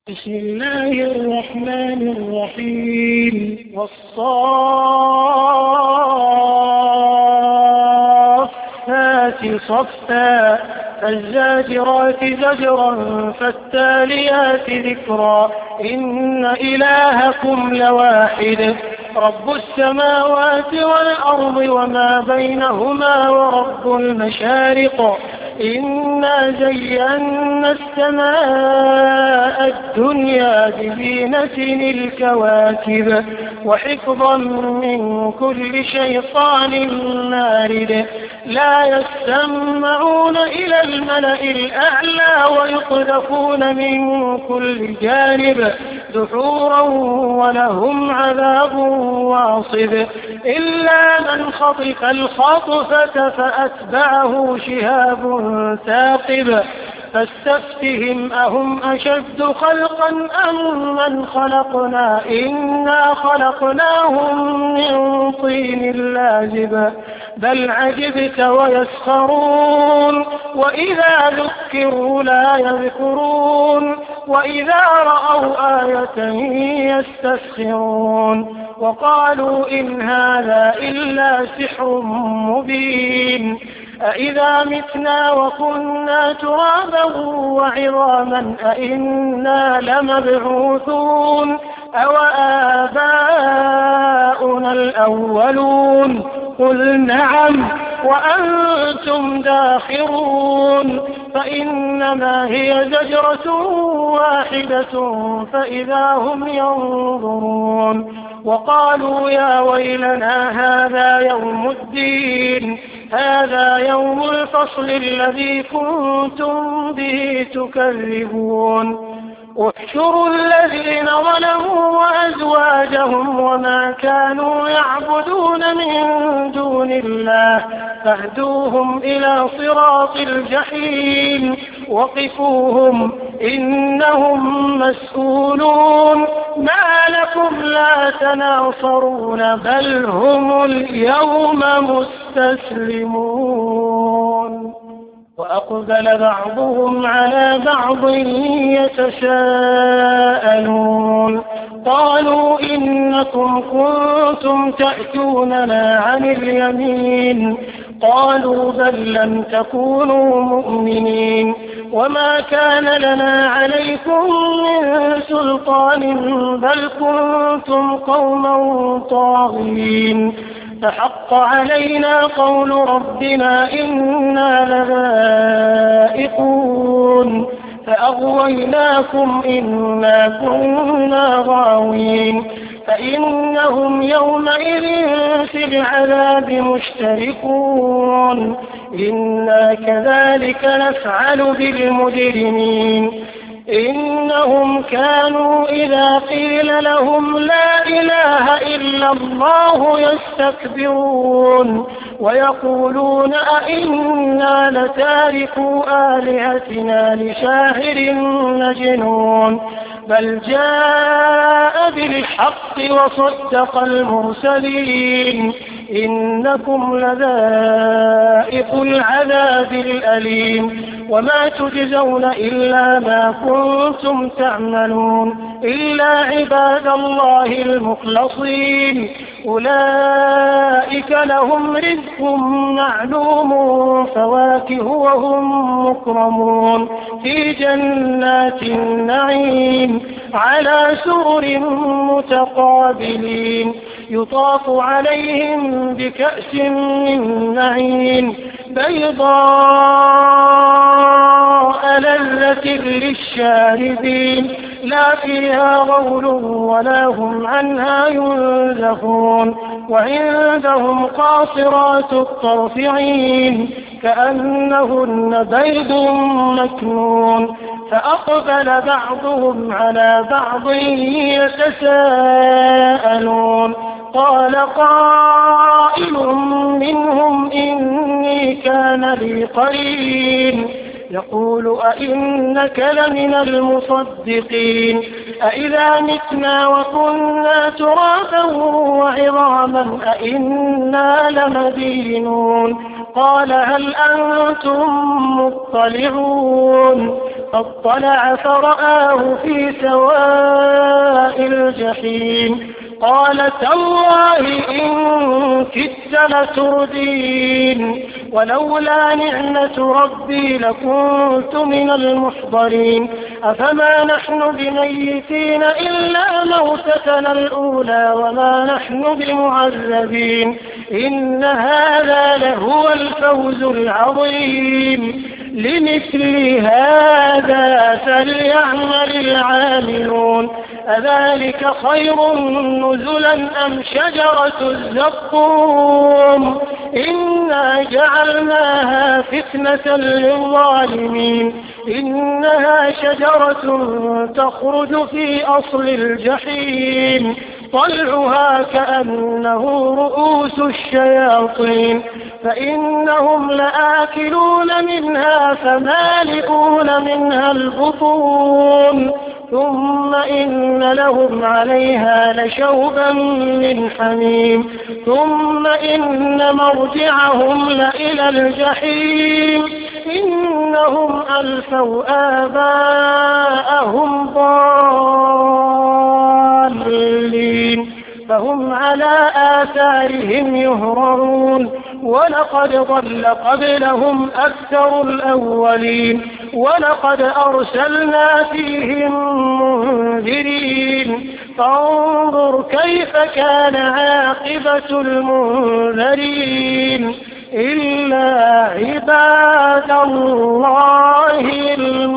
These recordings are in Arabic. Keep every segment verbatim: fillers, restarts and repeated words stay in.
بسم الله الرحمن الرحيم والصافات صفا فالزاجرات زجرا فالتاليات ذكرا إن إلهكم لواحد رب السماوات والأرض وما بينهما ورب المشارق إنا زينا السماء الدنيا بزينة الكواكب وحفظا من كل شيطان مارد لا يستمعون إلى الملأ الأعلى ويقذفون من كل جانب دحورا ولهم عذاب واصب إلا من خطف الخطفة فأتبعه شهاب ثاقب فاستفتهم أهم أشد خلقا أم من خلقنا إنا خلقناهم من طين لازب بل عجبت ويسخرون وإذا ذكروا لا يذكرون وإذا رأوا آية يستسخرون وقالوا إن هذا إلا سحر مبين أإذا متنا وكنا ترابا وعظاما أإنا لمبعوثون أو آباؤنا الأولون قل نعم وأنتم داخرون فإنما هي زجرة واحدة فإذا هم ينظرون وقالوا يا ويلنا هذا يوم الدين هذا يوم الفصل الذي كنتم به تكذبون احشروا الذين ظلموا وأزواجهم وما كانوا يعبدون من دون الله فاهدوهم إلى صراط الجحيم وقفوهم إنهم مسؤولون ما لكم لا تناصرون بل هم اليوم مستسلمون وأقبل بعضهم على بعض يتساءلون قالوا إنكم كنتم تأتوننا عن اليمين قالوا بل لم تكونوا مؤمنين وما كان لنا عليكم من سلطان بل كنتم قوما طاغين فحق علينا قول ربنا إنا لذائقون فأغويناكم إنا كنا غاوين فإنهم يومئذ في العذاب مشتركون إنا كذلك نفعل بالمجرمين إنهم كانوا إذا قيل لهم لا إله إلا الله يستكبرون ويقولون أئنا لتاركو آلهتنا لشاعر مجنون بل جاء بالحق وصدق المرسلين إنكم لذائق العذاب الأليم وما تجزون إلا ما كنتم تعملون إلا عباد الله المخلصين أولئك لهم رزق معلوم فواكه وهم مكرمون في جنات النعيم على سرر متقابلين يطاف عليهم بكأس من معين بيضاء لذة للشاربين لا فيها غول ولا هم عنها ينزفون وعندهم قاصرات الطرف عين كأنهن بيض مكنون فأقبل بعضهم على بعض يتساءلون قال قائل منهم إني كان لي قرين يقول أئنك لمن المصدقين أئذا متنا وكنا ترابا وعظاما أئنا لمدينون قال هل أنتم مطلعون فاطلع فرآه في سواء الجحيم قال تالله إن كدت لتردين ولولا نعمة ربي لكنت من المحضرين أفما نحن بميتين إلا موتتنا الأولى وما نحن بمعذبين إن هذا لهو الفوز العظيم لمثل هذا فليعمل العاملون أذلك خير نزلا أم شجرة الزقوم إنا جعلناها فتنة للظالمين إنها شجرة تخرج في أصل الجحيم طلعها كأنه رؤوس الشياطين فإنهم لآكلون منها فمالئون منها البطون ثم إن لهم عليها لشوبا من حميم ثم إن مرجعهم لإلى الجحيم إنهم ألفوا آباءهم ضالين فهم على آثارهم يهرعون ولقد ضل قبلهم أكثر الأولين ولقد أرسلنا فيهم منذرين فانظر كيف كان عاقبة المنذرين إلا عباد الله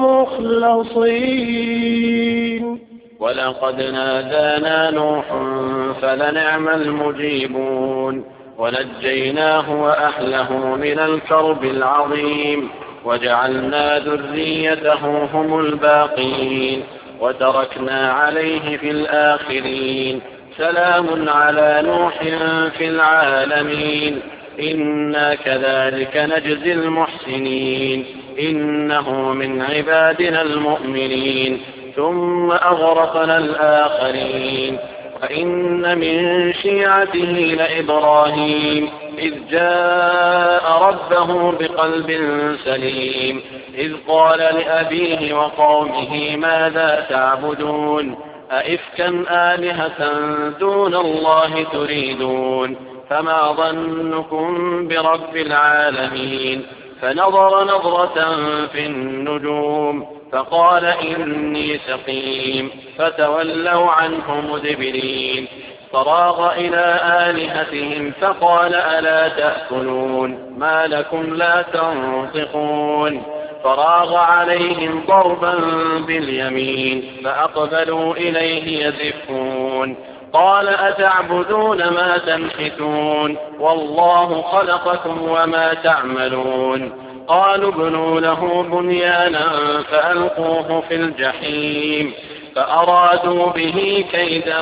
المخلصين ولقد نادانا نوح فلنعم المجيبون ونجيناه وأهله من الكرب العظيم وجعلنا ذريته هم الباقين وتركنا عليه في الآخرين سلام على نوح في العالمين إنا كذلك نجزي المحسنين إنه من عبادنا المؤمنين ثم أغرقنا الآخرين وإن من شيعته لإبراهيم إذ جاء ربه بقلب سليم إذ قال لأبيه وقومه ماذا تعبدون أئفكا آلهة دون الله تريدون فما ظنكم برب العالمين فنظر نظرة في النجوم فقال إني سقيم فتولوا عنه مدبرين فراغ إلى آلهتهم فقال ألا تأكلون ما لكم لا تنطقون فراغ عليهم ضربا باليمين فأقبلوا إليه يزفون قال أتعبدون ما تنحتون والله خلقكم وما تعملون قالوا ابنوا له بنيانا فألقوه في الجحيم فأرادوا به كيدا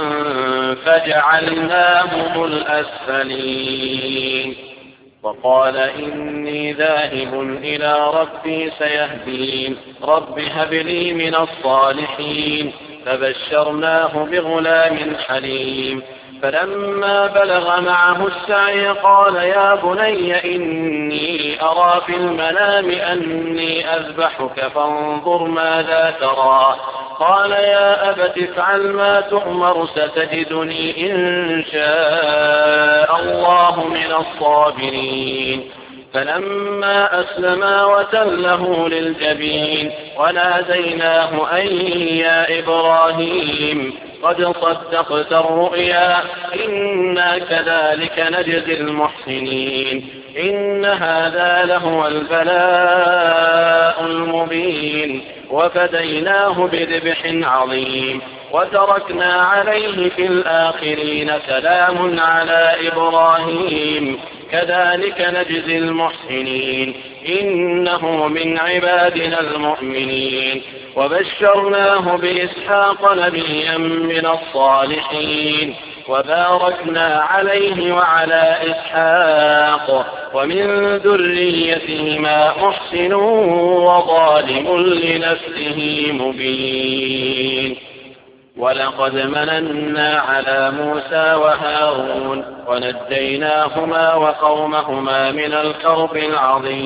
فجعلناهم الأسفلين وقال إني ذاهب إلى ربي سيهدين رب هب لي من الصالحين فبشرناه بغلام حليم فلما بلغ معه السعي قال يا بني إني أرى في المنام أني أذبحك فانظر ماذا ترى قال يا أبت افعل ما تؤمر ستجدني إن شاء الله من الصابرين فلما أسلما وتله للجبين وناديناه أن يا إبراهيم قد صدقت الرؤيا إنا كذلك نجزي المحسنين إن هذا لهو البلاء المبين وفديناه بذبح عظيم وتركنا عليه في الآخرين سلام على إبراهيم كذلك نجزي المحسنين إنه من عبادنا المؤمنين وبشرناه بإسحاق نبيا من الصالحين وباركنا عليه وعلى إسحاق ومن ذريتهما محسن وظالم لنفسه مبين ولقد مننا على موسى وهارون ونجيناهما وقومهما من الكرب العظيم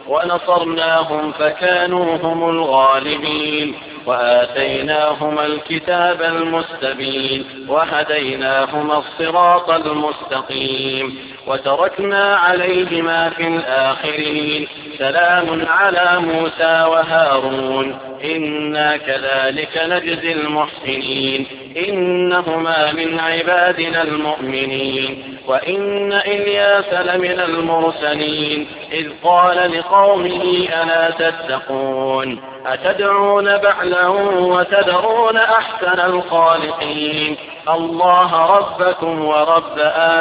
ونصرناهم فكانوا هم الغالبين وآتيناهما الكتاب المستبين وهديناهما الصراط المستقيم وتركنا عليهما في الآخرين سلام على موسى وهارون إنا كذلك نجزي المحسنين إنهما من عبادنا المؤمنين وإن إلياس لمن المرسلين إذ قال لقومه ألا تتقون أتدعون بعلا وتذرون أحسن الخالقين الله ربكم ورب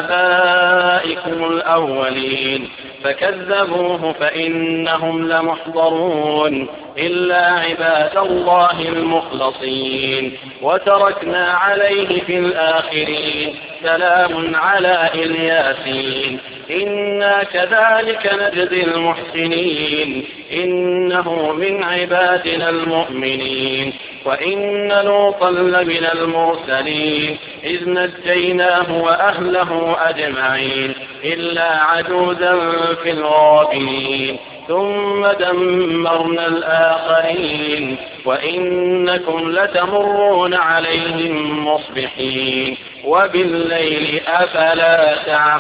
آبائكم الأولين فكذبوه فإنهم لمحضرون إلا عباد الله المخلصين وتركنا عليه في الآخرين سلام على الياسين إنا كذلك نجزي المحسنين إنه من عبادنا المؤمنين وإن لوطا لمن المرسلين إذ نجيناه وأهله أجمعين إلا عجوزا في الغابرين ثم دمرنا الآخرين وإنكم لتمرون عليهم مصبحين وبالليل أفلا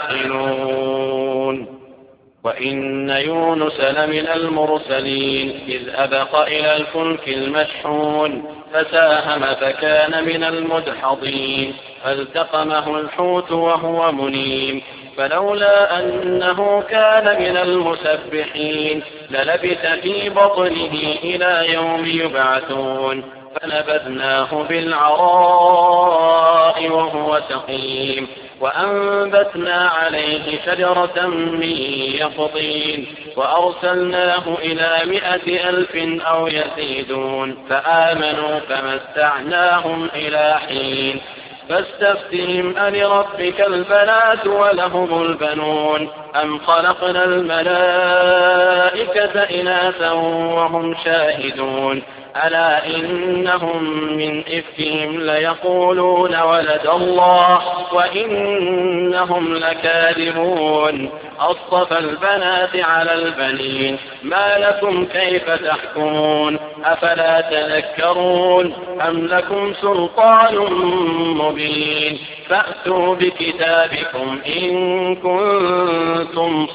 تعقلون وإن يونس لمن المرسلين إذ أبق إلى الفلك المشحون فساهم فكان من المدحضين فالتقمه الحوت وهو مليم فلولا أنه كان من المسبحين للبث في بطنه إلى يوم يبعثون فنبذناه بالعراء وهو سقيم وأنبتنا عليه شجرة من يقطين وأرسلناه إلى مائة ألف أو يزيدون فآمنوا فمتعناهم إلى حين فاستفتهم ألربك البنات ولهم البنون أم خلقنا الملائكة إناثا وهم شاهدون ألا إنهم من إفكهم ليقولون ولد الله وإنهم لكاذبون أصطفى البنات على البنين ما لكم كيف تحكمون أفلا تذكرون أم لكم سلطان مبين فأتوا بكتابكم إن كنتم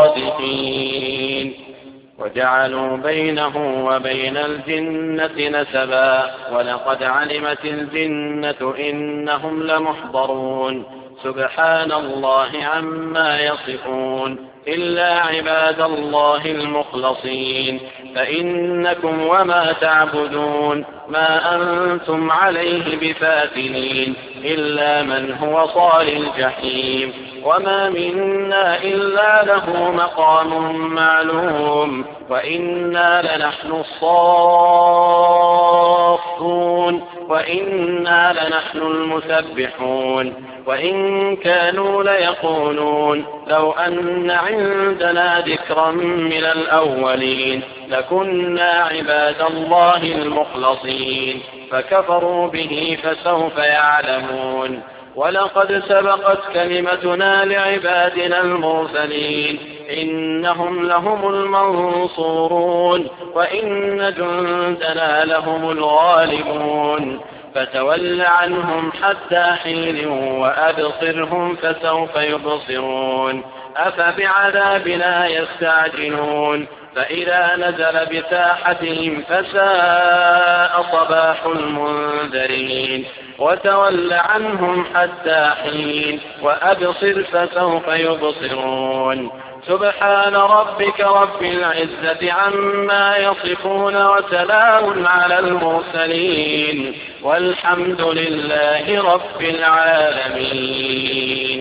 صادقين وجعلوا بينه وبين الجنة نسبا ولقد علمت الجنة إنهم لمحضرون سبحان الله عما يصفون إلا عباد الله المخلصين فإنكم وما تعبدون ما أنتم عليه بفاتنين إلا من هو صال الجحيم وما منا إلا له مقام معلوم وإنا لنحن الصافون وإنا لنحن المسبحون وإن كانوا ليقولون لو أن عندنا ذكرا من الأولين لكنا عباد الله المخلصين فكفروا به فسوف يعلمون ولقد سبقت كلمتنا لعبادنا المرسلين إنهم لهم المنصورون وإن جندنا لهم الغالبون فتول عنهم حتى حين وأبصرهم فسوف يبصرون أفبعذابنا يستعجلون فإذا نزل بساحتهم فساء صباح المنذرين وتول عنهم حتى حين وأبصر فسوف يبصرون سبحان ربك رب العزة عما يصفون وسلام على المرسلين والحمد لله رب العالمين.